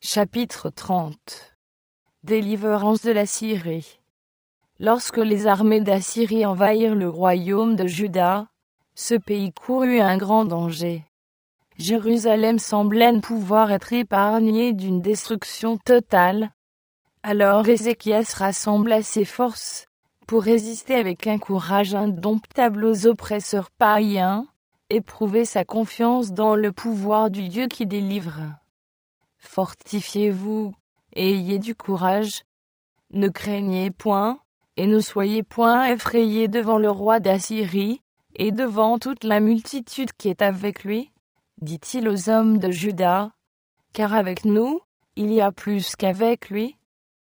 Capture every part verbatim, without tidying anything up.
Chapitre trente. Délivrance de la Syrie. Lorsque les armées d'Assyrie envahirent le royaume de Juda, ce pays courut un grand danger. Jérusalem semblait ne pouvoir être épargnée d'une destruction totale. Alors Ézéchias rassembla ses forces pour résister avec un courage indomptable aux oppresseurs païens, et prouver sa confiance dans le pouvoir du Dieu qui délivre. Fortifiez-vous, et ayez du courage. Ne craignez point, et ne soyez point effrayés devant le roi d'Assyrie, et devant toute la multitude qui est avec lui, dit-il aux hommes de Juda, car avec nous, il y a plus qu'avec lui.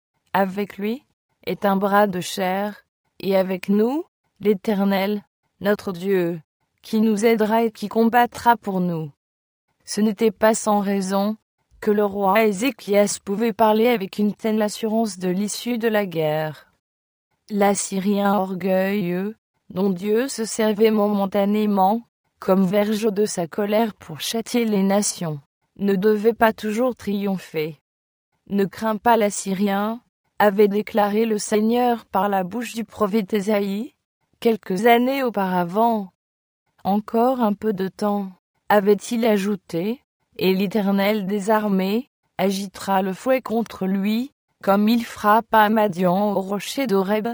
Avec lui est un bras de chair, et avec nous, l'Éternel, notre Dieu, qui nous aidera et qui combattra pour nous. Ce n'était pas sans raison que le roi Ézéchias pouvait parler avec une telle assurance de l'issue de la guerre. L'Assyrien orgueilleux, dont Dieu se servait momentanément, comme verge de sa colère pour châtier les nations, ne devait pas toujours triompher. Ne crains pas l'Assyrien, avait déclaré le Seigneur par la bouche du prophète Ésaïe, quelques années auparavant. Encore un peu de temps, avait-il ajouté, et l'Éternel des armées agitera le fouet contre lui, comme il frappa à Madian au rocher d'Horeb.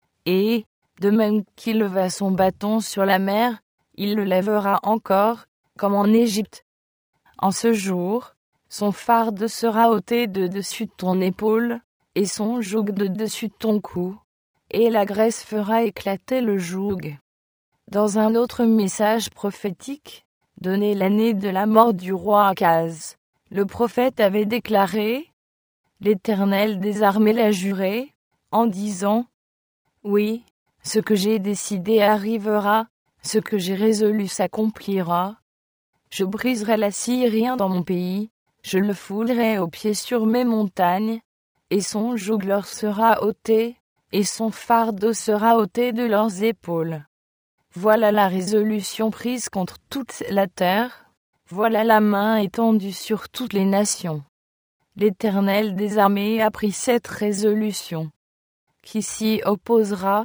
Et, de même qu'il leva son bâton sur la mer, il le lèvera encore, comme en Égypte. En ce jour, son fardeau sera ôté de dessus ton épaule, et son joug de dessus ton cou, et la graisse fera éclater le joug. Dans un autre message prophétique, donné l'année de la mort du roi Akaz, le prophète avait déclaré, « L'Éternel des armées l'a juré, en disant, « Oui, ce que j'ai décidé arrivera, ce que j'ai résolu s'accomplira. Je briserai l'Assyrien dans mon pays, je le foulerai aux pieds sur mes montagnes, et son joug leur sera ôté, et son fardeau sera ôté de leurs épaules. Voilà la résolution prise contre toute la terre, voilà la main étendue sur toutes les nations. L'Éternel des armées a pris cette résolution. Qui s'y opposera?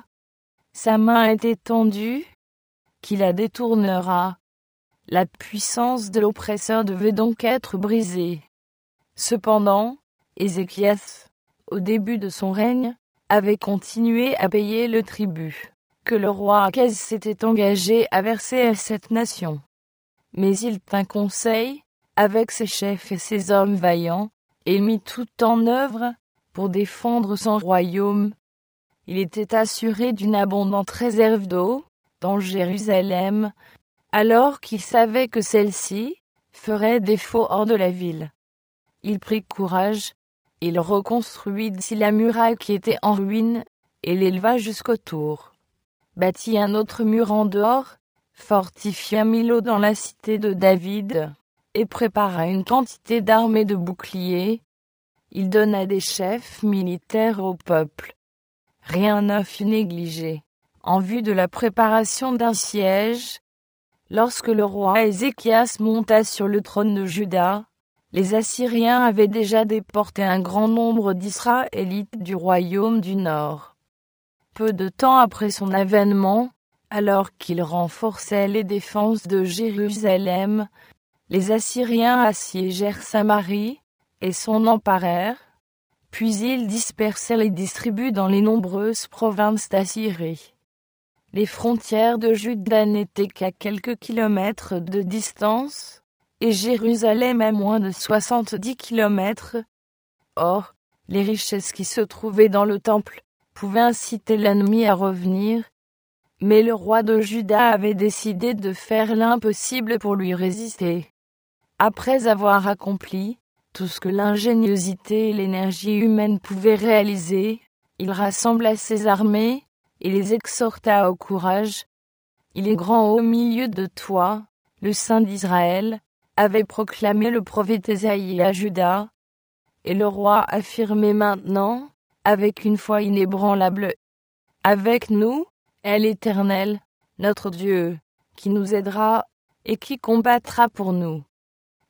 Sa main est étendue, qui la détournera. La puissance de l'oppresseur devait donc être brisée. Cependant, Ézéchias, au début de son règne, avait continué à payer le tribut que le roi Akaz s'était engagé à verser à cette nation. Mais il tint conseil avec ses chefs et ses hommes vaillants, et mit tout en œuvre pour défendre son royaume. Il était assuré d'une abondante réserve d'eau dans Jérusalem, alors qu'il savait que celle-ci ferait défaut hors de la ville. Il prit courage, il reconstruisit la muraille qui était en ruine, et l'éleva jusqu'au tour. Bâtit un autre mur en dehors, fortifia Milo dans la cité de David, et prépara une quantité d'armées de boucliers. Il donna des chefs militaires au peuple. Rien ne fut négligé, en vue de la préparation d'un siège. Lorsque le roi Ézéchias monta sur le trône de Juda, les Assyriens avaient déjà déporté un grand nombre d'Israélites du royaume du Nord. Peu de temps après son avènement, alors qu'il renforçait les défenses de Jérusalem, les Assyriens assiégèrent Samarie et s'en emparèrent, puis ils dispersèrent les distributs dans les nombreuses provinces d'Assyrie. Les frontières de Juda n'étaient qu'à quelques kilomètres de distance, et Jérusalem à moins de soixante-dix kilomètres. Or, les richesses qui se trouvaient dans le temple pouvaient inciter l'ennemi à revenir, mais le roi de Juda avait décidé de faire l'impossible pour lui résister. Après avoir accompli tout ce que l'ingéniosité et l'énergie humaine pouvaient réaliser, il rassembla ses armées et les exhorta au courage. Il est grand au milieu de toi, le Saint d'Israël, avait proclamé le prophète Ésaïe à Juda, et le roi affirmait maintenant, avec une foi inébranlable, « Avec nous est l'Éternel, notre Dieu, qui nous aidera et qui combattra pour nous. »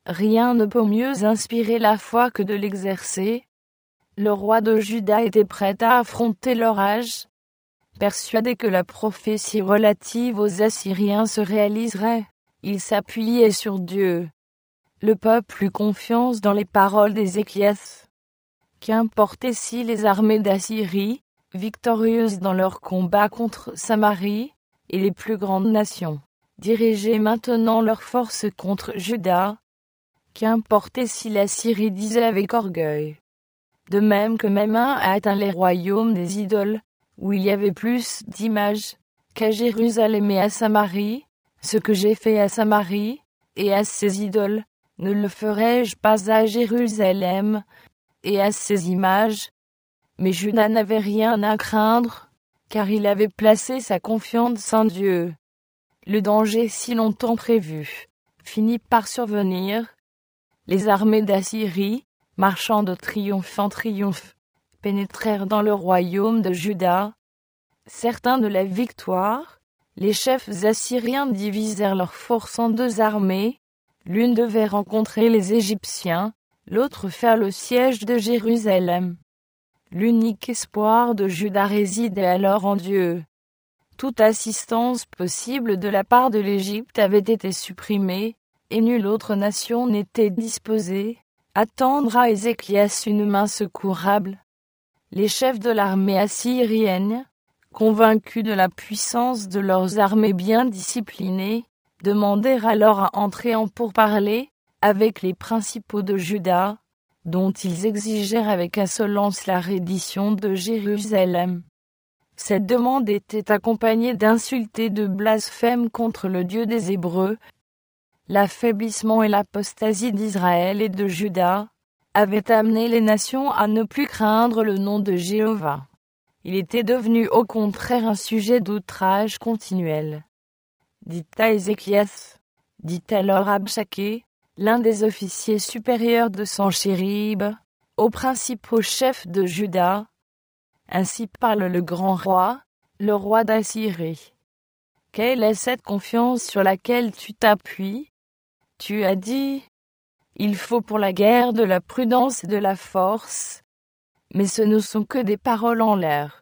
Rien ne peut mieux inspirer la foi que de l'exercer. Le roi de Juda était prêt à affronter l'orage, persuadé que la prophétie relative aux Assyriens se réaliserait. Il s'appuyait sur Dieu. Le peuple eut confiance dans les paroles d'Ézéchias. Qu'importait si les armées d'Assyrie, victorieuses dans leur combat contre Samarie et les plus grandes nations, dirigeaient maintenant leurs forces contre Juda. Qu'importait si la Syrie disait avec orgueil. De même que ma main a atteint les royaumes des idoles, où il y avait plus d'images, qu'à Jérusalem et à Samarie, ce que j'ai fait à Samarie, et à ses idoles, ne le ferai-je pas à Jérusalem, et à ses images? Mais Juda n'avait rien à craindre, car il avait placé sa confiance en Dieu. Le danger si longtemps prévu finit par survenir. Les armées d'Assyrie, marchant de triomphe en triomphe, pénétrèrent dans le royaume de Juda. Certains de la victoire, les chefs assyriens divisèrent leurs forces en deux armées. L'une devait rencontrer les Égyptiens, l'autre faire le siège de Jérusalem. L'unique espoir de Juda résidait alors en Dieu. Toute assistance possible de la part de l'Égypte avait été supprimée, et nulle autre nation n'était disposée à tendre à Ézéchias une main secourable. Les chefs de l'armée assyrienne, convaincus de la puissance de leurs armées bien disciplinées, demandèrent alors à entrer en pourparlers avec les principaux de Juda, dont ils exigèrent avec insolence la reddition de Jérusalem. Cette demande était accompagnée d'insultes et de blasphèmes contre le Dieu des Hébreux. L'affaiblissement et l'apostasie d'Israël et de Juda avaient amené les nations à ne plus craindre le nom de Jéhovah. Il était devenu au contraire un sujet d'outrage continuel. Dit à Ézéchias, dit alors Rabshaké, l'un des officiers supérieurs de Sanchérib, aux principaux chefs de Juda. Ainsi parle le grand roi, le roi d'Assyrie. Quelle est cette confiance sur laquelle tu t'appuies? Tu as dit, il faut pour la guerre de la prudence et de la force, mais ce ne sont que des paroles en l'air.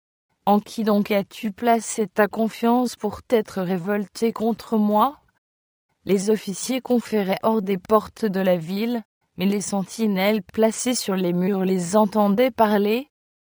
En qui donc as-tu placé ta confiance pour t'être révolté contre moi? Les officiers conféraient hors des portes de la ville, mais les sentinelles placées sur les murs les entendaient parler.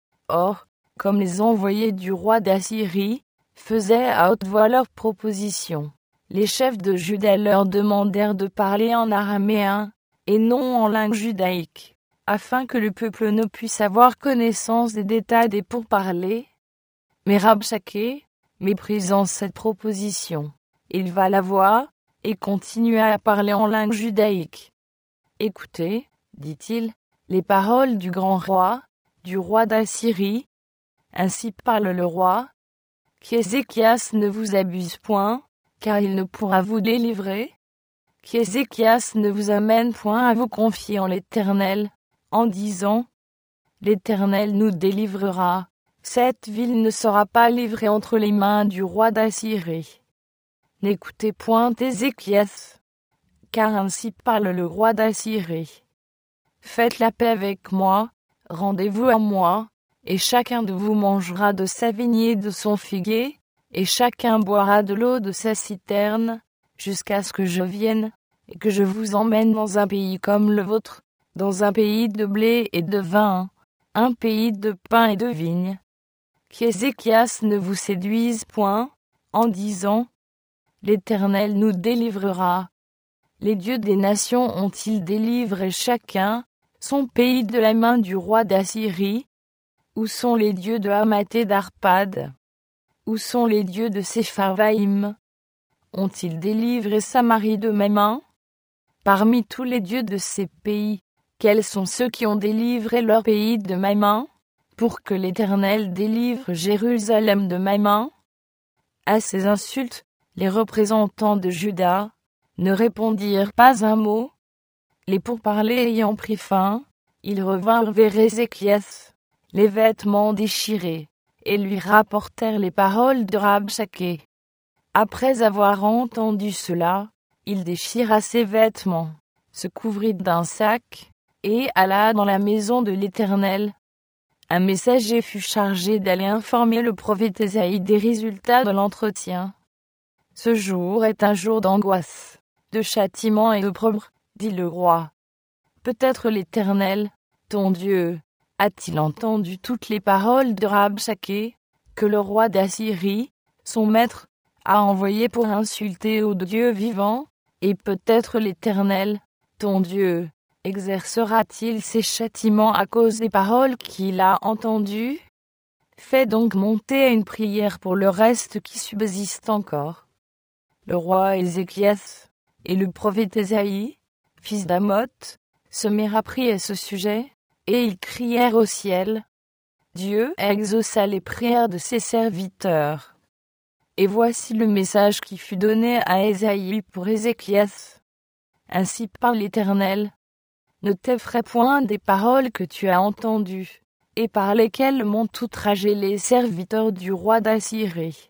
Or, comme les envoyés du roi d'Assyrie faisaient à haute voix leurs propositions, les chefs de Juda leur demandèrent de parler en araméen, et non en langue judaïque, afin que le peuple ne puisse avoir connaissance des détails des pourparlers. Mais Rabshaké, méprisant cette proposition, éleva la voix, et continua à parler en langue judaïque. Écoutez, dit-il, les paroles du grand roi, du roi d'Assyrie. Ainsi parle le roi. Qu'Ézéchias ne vous abuse point, car il ne pourra vous délivrer. Qu'Ézéchias ne vous amène point à vous confier en l'Éternel, en disant, l'Éternel nous délivrera. Cette ville ne sera pas livrée entre les mains du roi d'Assyrie. N'écoutez point Ézéchias, car ainsi parle le roi d'Assyrie. Faites la paix avec moi, rendez-vous à moi, et chacun de vous mangera de sa vigne et de son figuier, et chacun boira de l'eau de sa citerne, jusqu'à ce que je vienne, et que je vous emmène dans un pays comme le vôtre, dans un pays de blé et de vin, un pays de pain et de vigne. Qu'Ézéchias ne vous séduise point, en disant, l'Éternel nous délivrera. Les dieux des nations ont-ils délivré chacun son pays de la main du roi d'Assyrie? Où sont les dieux de Hamath et d'Arpad? Où sont les dieux de Sepharvaïm? Ont-ils délivré Samarie de ma main? Parmi tous les dieux de ces pays, quels sont ceux qui ont délivré leur pays de ma main, pour que l'Éternel délivre Jérusalem de ma main? À ces insultes, les représentants de Juda ne répondirent pas un mot. Les pourparlers ayant pris fin, ils revinrent vers Ézéchias, les vêtements déchirés, et lui rapportèrent les paroles de Rabshaké. Après avoir entendu cela, il déchira ses vêtements, se couvrit d'un sac, et alla dans la maison de l'Éternel. Un messager fut chargé d'aller informer le prophète Ésaïe des résultats de l'entretien. Ce jour est un jour d'angoisse, de châtiment et d'opprobre, dit le roi. Peut-être l'Éternel, ton Dieu, a-t-il entendu toutes les paroles de Rabshakeh, que le roi d'Assyrie, son maître, a envoyé pour insulter au Dieu vivant, et peut-être l'Éternel, ton Dieu, exercera-t-il ses châtiments à cause des paroles qu'il a entendues? Fais donc monter une prière pour le reste qui subsiste encore. Le roi Ézéchias et le prophète Ésaïe, fils d'Amoth, se mirent à prier à ce sujet, et ils crièrent au ciel. Dieu exauça les prières de ses serviteurs. Et voici le message qui fut donné à Ésaïe pour Ézéchias. Ainsi parle l'Éternel. Ne t'effraie point des paroles que tu as entendues, et par lesquelles m'ont outragé les serviteurs du roi d'Assyrie.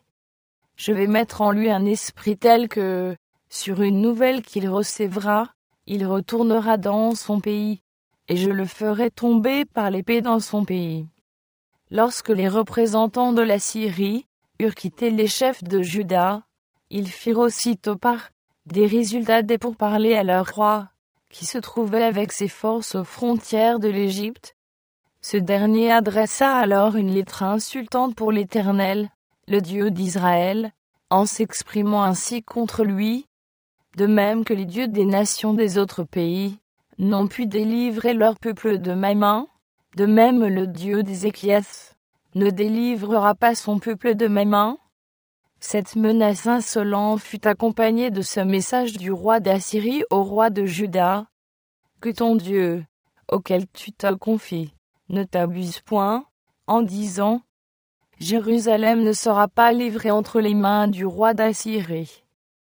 Je vais mettre en lui un esprit tel que, sur une nouvelle qu'il recevra, il retournera dans son pays, et je le ferai tomber par l'épée dans son pays. Lorsque les représentants de la Syrie eurent quitté les chefs de Juda, ils firent aussitôt part des résultats des pourparlers à leur roi, qui se trouvait avec ses forces aux frontières de l'Égypte. Ce dernier adressa alors une lettre insultante pour l'Éternel, le Dieu d'Israël, en s'exprimant ainsi contre lui, de même que les dieux des nations des autres pays n'ont pu délivrer leur peuple de ma main, de même le Dieu d'Ézéchias ne délivrera pas son peuple de ma main. Cette menace insolente fut accompagnée de ce message du roi d'Assyrie au roi de Juda. Que ton Dieu, auquel tu te confies, ne t'abuse point, en disant « Jérusalem ne sera pas livrée entre les mains du roi d'Assyrie. »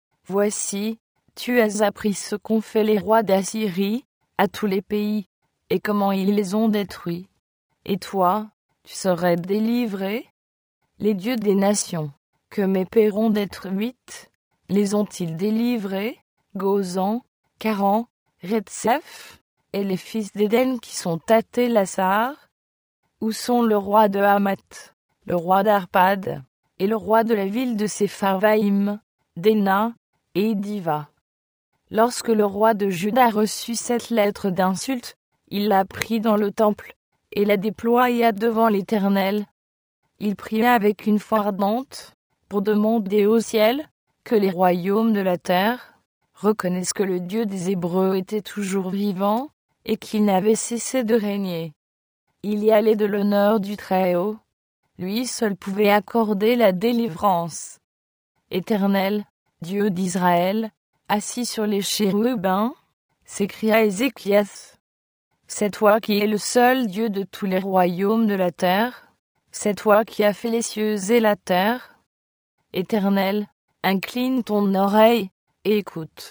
Voici, tu as appris ce qu'ont fait les rois d'Assyrie à tous les pays, et comment ils les ont détruits. Et toi, tu serais délivré? Les dieux des nations, que mes pères ont détruites, les ont-ils délivrés? Gozan, Caran, Retsef, et les fils d'Éden qui sont à Télassar? Où sont le roi de Hamath, le roi d'Arpad, et le roi de la ville de Sepharvaïm, d'Ena, et Diva? Lorsque le roi de Juda reçut cette lettre d'insulte, il la prit dans le temple, et la déploya devant l'Éternel. Il pria avec une foi ardente, pour demander au ciel, que les royaumes de la terre reconnaissent que le Dieu des Hébreux était toujours vivant, et qu'il n'avait cessé de régner. Il y allait de l'honneur du Très-Haut. Lui seul pouvait accorder la délivrance. Éternel, Dieu d'Israël, assis sur les chérubins, s'écria Ézéchias. C'est toi qui es le seul Dieu de tous les royaumes de la terre. C'est toi qui as fait les cieux et la terre. Éternel, incline ton oreille et écoute.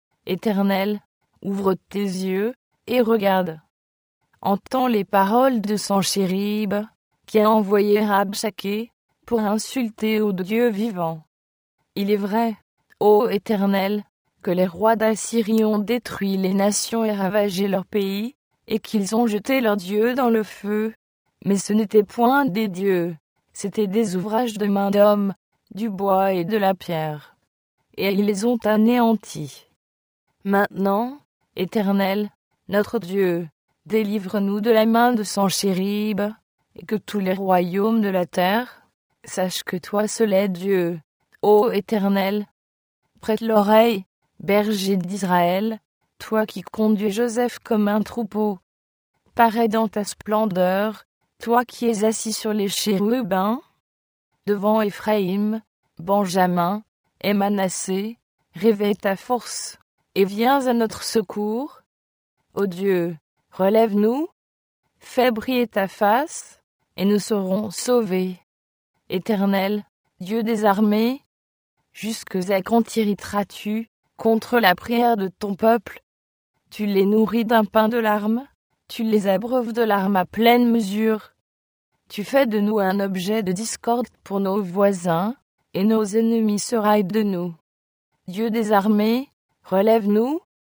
Éternel, ouvre tes yeux et regarde. Entends les paroles de Sanchérib, qui a envoyé Rabshakeh pour insulter au Dieu vivant. Il est vrai, ô Éternel, que les rois d'Assyrie ont détruit les nations et ravagé leur pays, et qu'ils ont jeté leurs dieux dans le feu. Mais ce n'était point des dieux, c'étaient des ouvrages de main d'hommes, du bois et de la pierre. Et ils les ont anéantis. Maintenant, Éternel, notre Dieu, délivre-nous de la main de Sanchérib, et que tous les royaumes de la terre sachent que toi seul es Dieu, ô Éternel. Prête l'oreille, berger d'Israël, toi qui conduis Joseph comme un troupeau. Parais dans ta splendeur, toi qui es assis sur les chérubins. Devant Éphraïm, Benjamin et Manassé, réveille ta force, et viens à notre secours. Ô Dieu, relève-nous, fais briller ta face, et nous serons sauvés. Éternel, Dieu des armées, jusque à quand irriteras-tu contre la prière de ton peuple? Tu les nourris d'un pain de larmes, tu les abreuves de larmes à pleine mesure. Tu fais de nous un objet de discorde pour nos voisins, et nos ennemis se raillent de nous. Dieu des armées, relève-nous,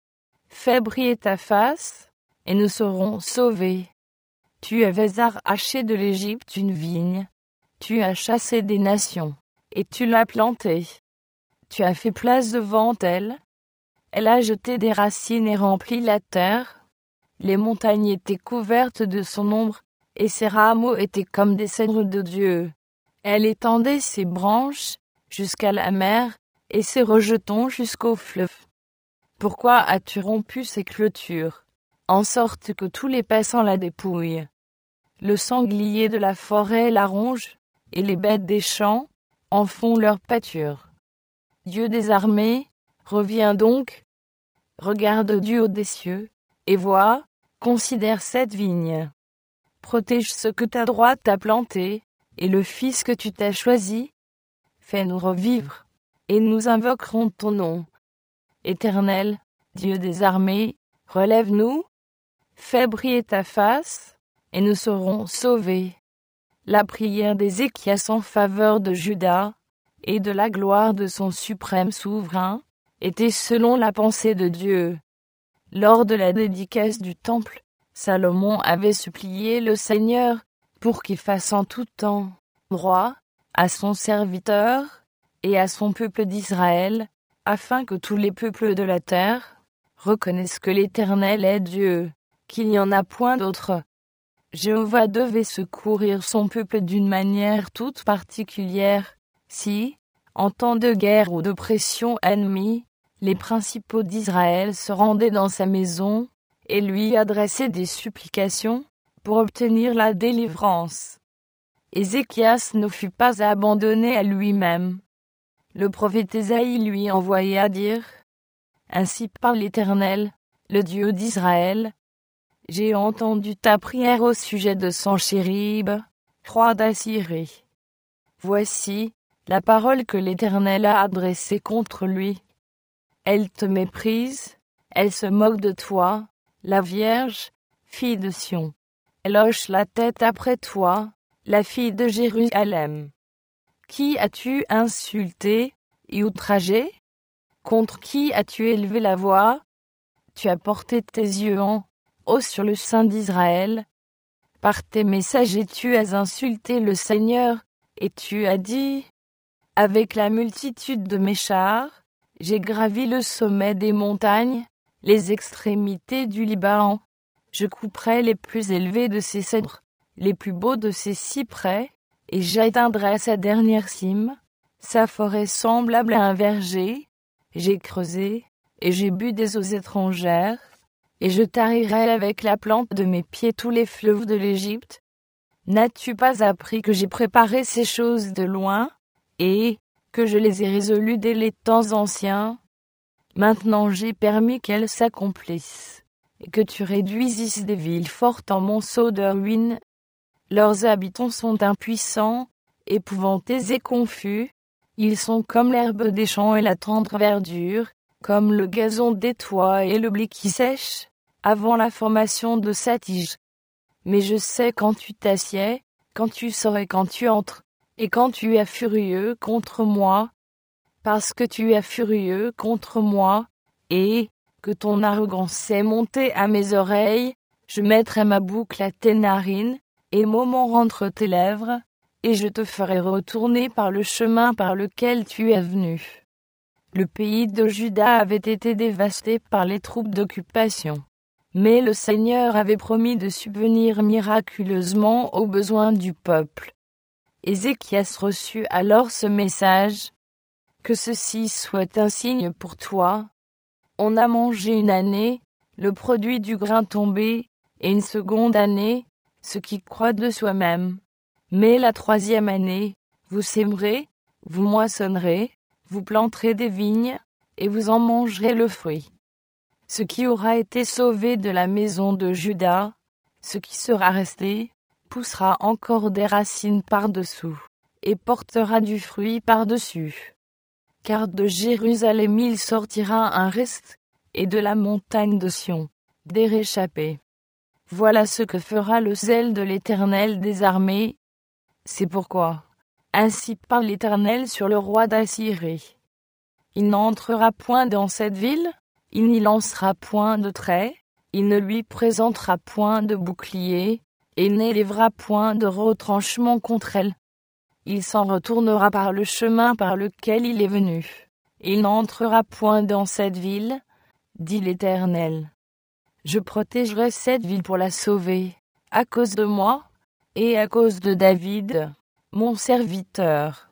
Fais briller ta face, et nous serons sauvés. Tu avais arraché de l'Égypte une vigne, tu as chassé des nations, et tu l'as plantée. Tu as fait place devant elle, elle a jeté des racines et rempli la terre. Les montagnes étaient couvertes de son ombre, et ses rameaux étaient comme des cèdres de Dieu. Elle étendait ses branches jusqu'à la mer, et ses rejetons jusqu'au fleuve. Pourquoi as-tu rompu ses clôtures, en sorte que tous les passants la dépouillent? Le sanglier de la forêt la ronge, et les bêtes des champs en font leur pâture. Dieu des armées, reviens donc, regarde du haut des cieux, et vois, considère cette vigne. Protège ce que ta droite a planté, et le fils que tu t'as choisi. Fais-nous revivre, et nous invoquerons ton nom. Éternel, Dieu des armées, relève-nous, fais briller ta face, et nous serons sauvés. La prière d'Ézéchias en faveur de Juda, et de la gloire de son suprême souverain, était selon la pensée de Dieu. Lors de la dédicace du temple, Salomon avait supplié le Seigneur pour qu'il fasse en tout temps droit à son serviteur et à son peuple d'Israël, afin que tous les peuples de la terre reconnaissent que l'Éternel est Dieu, qu'il n'y en a point d'autre. Jéhovah devait secourir son peuple d'une manière toute particulière, si, en temps de guerre ou d'oppression ennemie, les principaux d'Israël se rendaient dans sa maison et lui adressaient des supplications pour obtenir la délivrance. Ézéchias ne fut pas abandonné à lui-même. Le prophète Ésaïe lui envoya dire : Ainsi parle l'Éternel, le Dieu d'Israël. J'ai entendu ta prière au sujet de Sanchérib, roi d'Assyrie. Voici la parole que l'Éternel a adressée contre lui. Elle te méprise, elle se moque de toi, la Vierge, fille de Sion. Elle hoche la tête après toi, la fille de Jérusalem. Qui as-tu insulté et outragé? Contre qui as-tu élevé la voix? Tu as porté tes yeux en haut sur le sein d'Israël. Par tes messagers tu as insulté le Seigneur, et tu as dit : Avec la multitude de mes chars, j'ai gravi le sommet des montagnes, les extrémités du Liban. Je couperai les plus élevés de ses cèdres, les plus beaux de ses cyprès, et j'atteindrai sa dernière cime, sa forêt semblable à un verger. J'ai creusé, et j'ai bu des eaux étrangères, et je tarirai avec la plante de mes pieds tous les fleuves de l'Égypte. N'as-tu pas appris que j'ai préparé ces choses de loin, et que je les ai résolues dès les temps anciens? Maintenant j'ai permis qu'elles s'accomplissent, et que tu réduisisses des villes fortes en monceaux de ruines. Leurs habitants sont impuissants, épouvantés et confus. Ils sont comme l'herbe des champs et la tendre verdure, comme le gazon des toits et le blé qui sèche, avant la formation de sa tige. Mais je sais quand tu t'assieds, quand tu sors et quand tu entres, et quand tu es furieux contre moi, parce que tu es furieux contre moi, et que ton arrogance est montée à mes oreilles, je mettrai ma boucle à tes narines, et moment entre tes lèvres, et je te ferai retourner par le chemin par lequel tu es venu. Le pays de Juda avait été dévasté par les troupes d'occupation. Mais le Seigneur avait promis de subvenir miraculeusement aux besoins du peuple. Ézéchias reçut alors ce message : Que ceci soit un signe pour toi. On a mangé une année, le produit du grain tombé, et une seconde année, ce qui croît de soi-même. Mais la troisième année, vous sèmerez, vous moissonnerez, vous planterez des vignes, et vous en mangerez le fruit. Ce qui aura été sauvé de la maison de Juda, ce qui sera resté, poussera encore des racines par-dessous, et portera du fruit par-dessus. Car de Jérusalem il sortira un reste, et de la montagne de Sion, des réchappés. Voilà ce que fera le zèle de l'Éternel des armées. C'est pourquoi, ainsi parle l'Éternel sur le roi d'Assyrie. Il n'entrera point dans cette ville, il n'y lancera point de trait, il ne lui présentera point de bouclier, et n'élèvera point de retranchement contre elle. Il s'en retournera par le chemin par lequel il est venu. Il n'entrera point dans cette ville, dit l'Éternel. Je protégerai cette ville pour la sauver, à cause de moi, et à cause de David, mon serviteur.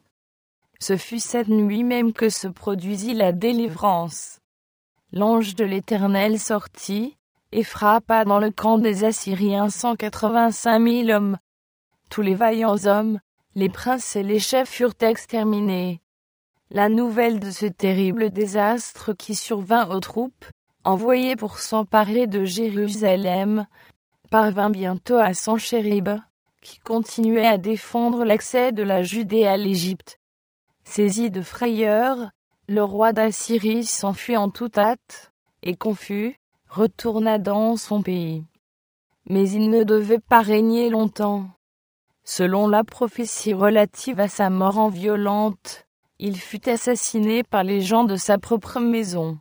Ce fut cette nuit même que se produisit la délivrance. L'ange de l'Éternel sortit, et frappa dans le camp des Assyriens cent quatre-vingt-cinq mille hommes. Tous les vaillants hommes, les princes et les chefs furent exterminés. La nouvelle de ce terrible désastre qui survint aux troupes, envoyées pour s'emparer de Jérusalem, parvint bientôt à Sanchérib, qui continuait à défendre l'accès de la Judée à l'Égypte. Saisi de frayeur, le roi d'Assyrie s'enfuit en toute hâte, et confus, retourna dans son pays. Mais il ne devait pas régner longtemps. Selon la prophétie relative à sa mort en violente, il fut assassiné par les gens de sa propre maison.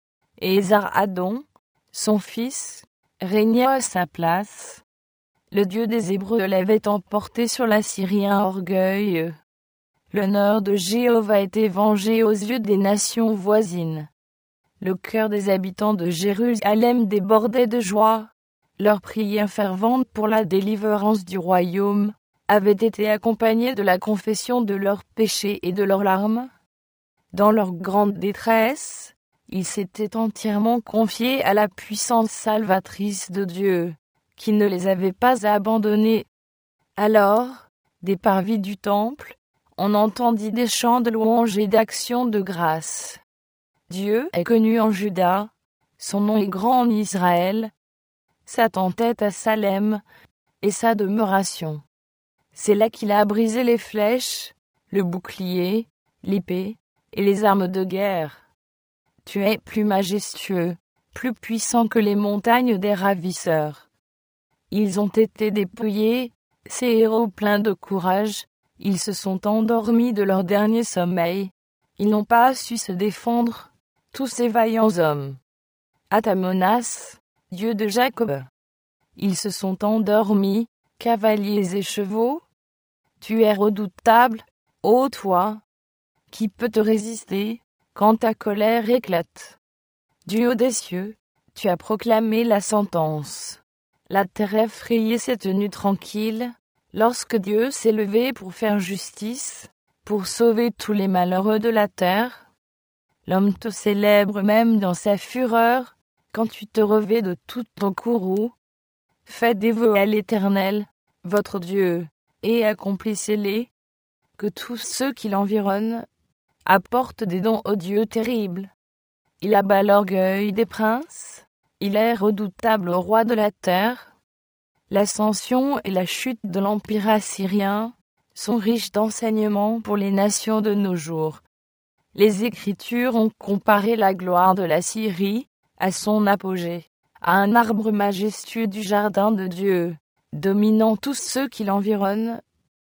Et Esar-Hadon, son fils, régna à sa place. Le Dieu des Hébreux l'avait emporté sur l'Assyrien orgueil. L'honneur de Jéhovah était vengé aux yeux des nations voisines. Le cœur des habitants de Jérusalem débordait de joie. Leur prière fervente pour la délivrance du royaume avait été accompagnée de la confession de leurs péchés et de leurs larmes. Dans leur grande détresse, ils s'étaient entièrement confiés à la puissance salvatrice de Dieu, qui ne les avait pas abandonnés. Alors, des parvis du temple, on entendit des chants de louange et d'actions de grâce. Dieu est connu en Juda, son nom est grand en Israël, sa tente à Salem, et sa demeuration. C'est là qu'il a brisé les flèches, le bouclier, l'épée, et les armes de guerre. Tu es plus majestueux, plus puissant que les montagnes des ravisseurs. Ils ont été dépouillés, ces héros pleins de courage, ils se sont endormis de leur dernier sommeil, ils n'ont pas su se défendre, tous ces vaillants hommes. À ta menace, Dieu de Jacob, ils se sont endormis, cavaliers et chevaux. Tu es redoutable, ô toi. Qui peut te résister, quand ta colère éclate? Dieu des cieux, tu as proclamé la sentence. La terre effrayée s'est tenue tranquille, lorsque Dieu s'est levé pour faire justice, pour sauver tous les malheureux de la terre. L'homme te célèbre même dans sa fureur, quand tu te revêts de tout ton courroux. Faites des vœux à l'Éternel, votre Dieu, et accomplissez-les. Que tous ceux qui l'environnent apportent des dons au Dieu terrible. Il abat l'orgueil des princes, il est redoutable au roi de la terre. L'ascension et la chute de l'empire assyrien sont riches d'enseignements pour les nations de nos jours. Les Écritures ont comparé la gloire de la Syrie à son apogée, à un arbre majestueux du jardin de Dieu, dominant tous ceux qui l'environnent.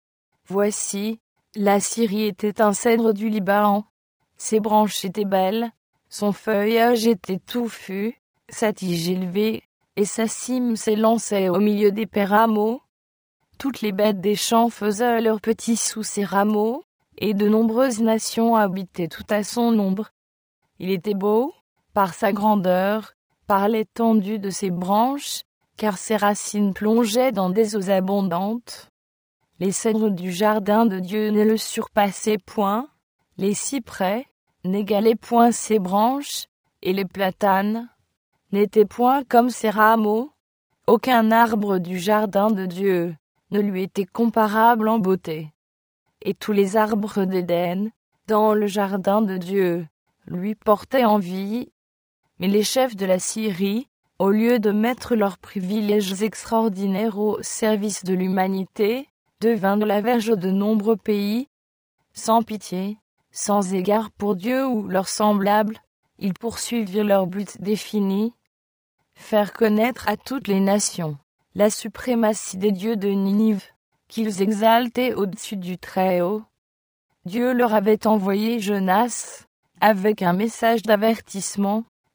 Voici, la Syrie était un cèdre du Liban, ses branches étaient belles, son feuillage était touffu, sa tige élevée, et sa cime s'élançait au milieu des pérameaux. Toutes les bêtes des champs faisaient leurs petits sous ses rameaux, et de nombreuses nations habitaient tout à son ombre. Il était beau, par sa grandeur, par l'étendue de ses branches, car ses racines plongeaient dans des eaux abondantes. Les cèdres du jardin de Dieu ne le surpassaient point, les cyprès n'égalaient point ses branches, et les platanes n'étaient point comme ses rameaux. Aucun arbre du jardin de Dieu ne lui était comparable en beauté. Et tous les arbres d'Éden, dans le jardin de Dieu, lui portaient envie. Mais les chefs de la Syrie, au lieu de mettre leurs privilèges extraordinaires au service de l'humanité, devinrent de la verge de nombreux pays. Sans pitié, sans égard pour Dieu ou leurs semblables, ils poursuivirent leur but défini, faire connaître à toutes les nations la suprématie des dieux de Ninive, qu'ils exaltaient au-dessus du Très-Haut. Dieu leur avait envoyé Jonas, avec un message d'avertissement,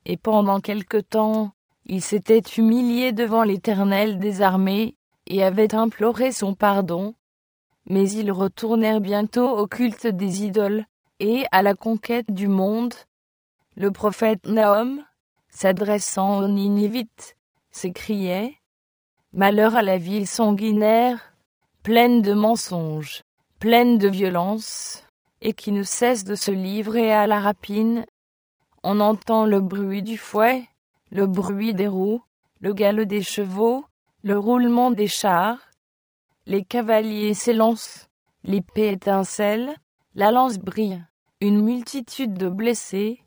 Et pendant quelque temps, ils s'étaient humiliés devant l'Éternel des armées, et avaient imploré son pardon. Mais ils retournèrent bientôt au culte des idoles, et à la conquête du monde. Le prophète Nahum, s'adressant aux Ninivites, s'écriait : Malheur à la ville sanguinaire, pleine de mensonges, pleine de violence, et qui ne cesse de se livrer à la rapine. On entend le bruit du fouet, le bruit des roues, le galop des chevaux, le roulement des chars. Les cavaliers s'élancent, l'épée étincelle, la lance brille, une multitude de blessés.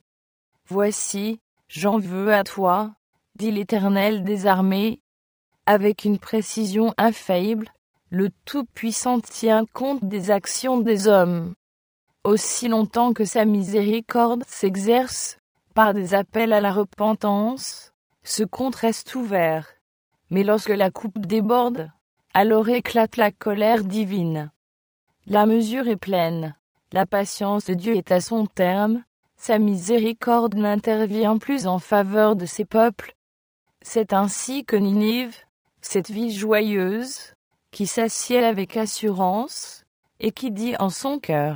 Voici, j'en veux à toi, dit l'Éternel des armées. Avec une précision infaillible, le Tout-Puissant tient compte des actions des hommes. Aussi longtemps que sa miséricorde s'exerce, par des appels à la repentance, ce compte reste ouvert. Mais lorsque la coupe déborde, alors éclate la colère divine. La mesure est pleine, la patience de Dieu est à son terme, sa miséricorde n'intervient plus en faveur de ses peuples. C'est ainsi que Ninive, cette ville joyeuse, qui s'assied avec assurance, et qui dit en son cœur :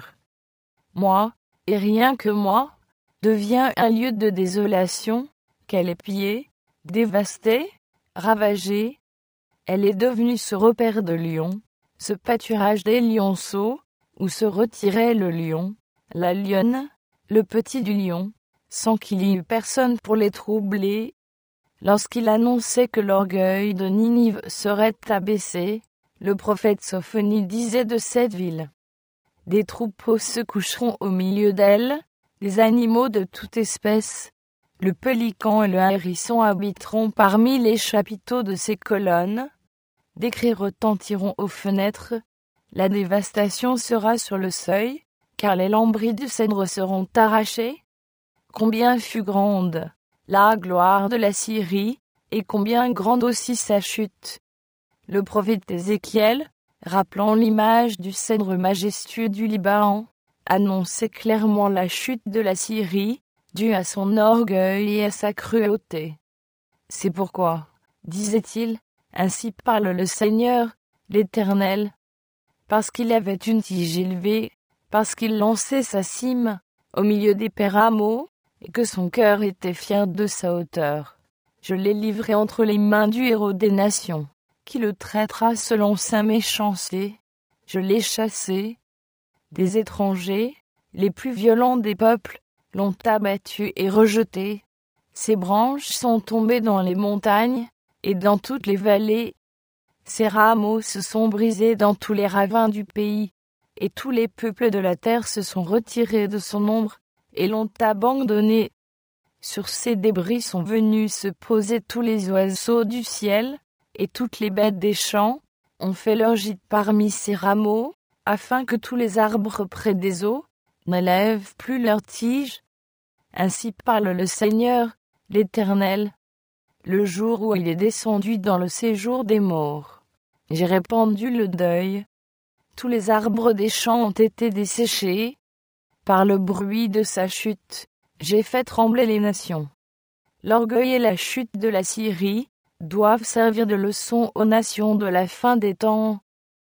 Moi, et rien que moi, devient un lieu de désolation, qu'elle est pillée, dévastée, ravagée. Elle est devenue ce repère de lions, ce pâturage des lionceaux, où se retirait le lion, la lionne, le petit du lion, sans qu'il y eût personne pour les troubler. Lorsqu'il annonçait que l'orgueil de Ninive serait abaissé, le prophète Sophonie disait de cette ville : Des troupeaux se coucheront au milieu d'elle, des animaux de toute espèce. Le pélican et le hérisson habiteront parmi les chapiteaux de ses colonnes. Des cris retentiront aux fenêtres. La dévastation sera sur le seuil, car les lambris du cèdre seront arrachés. Combien fut grande la gloire de la Syrie, et combien grande aussi sa chute. Le prophète Ézéchiel, rappelant l'image du cèdre majestueux du Liban, annonçait clairement la chute de la Syrie, due à son orgueil et à sa cruauté. C'est pourquoi, disait-il, ainsi parle le Seigneur, l'Éternel, parce qu'il avait une tige élevée, parce qu'il lançait sa cime au milieu des pérameaux, et que son cœur était fier de sa hauteur. Je l'ai livré entre les mains du héros des nations, qui le traitera selon sa méchanceté. Je l'ai chassé. Des étrangers, les plus violents des peuples, l'ont abattu et rejeté. Ses branches sont tombées dans les montagnes et dans toutes les vallées. Ses rameaux se sont brisés dans tous les ravins du pays, et tous les peuples de la terre se sont retirés de son ombre et l'ont abandonné. Sur ces débris sont venus se poser tous les oiseaux du ciel, et toutes les bêtes des champs ont fait leur gîte parmi ces rameaux, afin que tous les arbres près des eaux n'élèvent plus leurs tiges. Ainsi parle le Seigneur, l'Éternel, le jour où il est descendu dans le séjour des morts. J'ai répandu le deuil. Tous les arbres des champs ont été desséchés. Par le bruit de sa chute, j'ai fait trembler les nations. L'orgueil et la chute de la Syrie doivent servir de leçon aux nations de la fin des temps,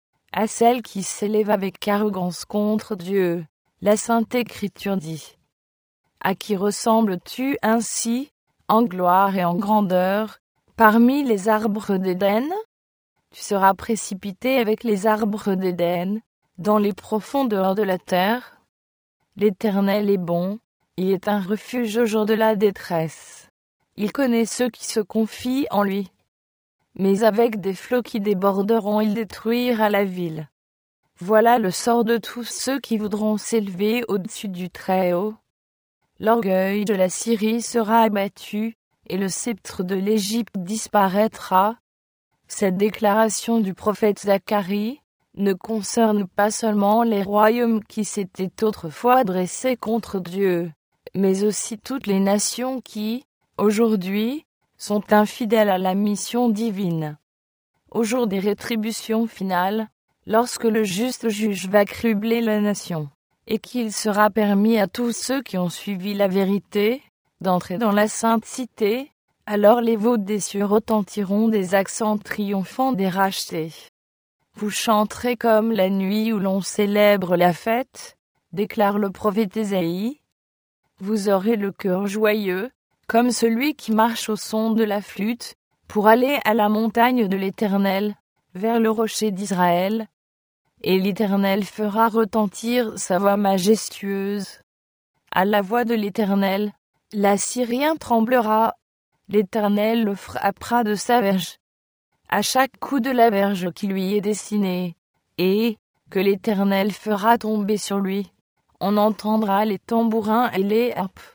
à celles qui s'élèvent avec arrogance contre Dieu. La Sainte Écriture dit : À qui ressembles-tu ainsi, en gloire et en grandeur, parmi les arbres d'Éden ? Tu seras précipité avec les arbres d'Éden, dans les profondeurs de la terre. L'Éternel est bon, il est un refuge au jour de la détresse. Il connaît ceux qui se confient en lui. Mais avec des flots qui déborderont, il détruira la ville. Voilà le sort de tous ceux qui voudront s'élever au-dessus du Très-Haut. L'orgueil de la Syrie sera abattu, et le sceptre de l'Égypte disparaîtra. Cette déclaration du prophète Zacharie ne concerne pas seulement les royaumes qui s'étaient autrefois dressés contre Dieu, mais aussi toutes les nations qui, aujourd'hui, sont infidèles à la mission divine. Au jour des rétributions finales, lorsque le juste juge va cribler la nation, et qu'il sera permis à tous ceux qui ont suivi la vérité d'entrer dans la sainte cité. Alors les voûtes des cieux retentiront des accents triomphants des rachetés. Vous chanterez comme la nuit où l'on célèbre la fête, déclare le prophète Ésaïe. Vous aurez le cœur joyeux, comme celui qui marche au son de la flûte, pour aller à la montagne de l'Éternel, vers le rocher d'Israël. Et l'Éternel fera retentir sa voix majestueuse. À la voix de l'Éternel, l'Assyrien tremblera. L'Éternel le frappera de sa verge, à chaque coup de la verge qui lui est destinée, et que l'Éternel fera tomber sur lui. On entendra les tambourins et les harpes.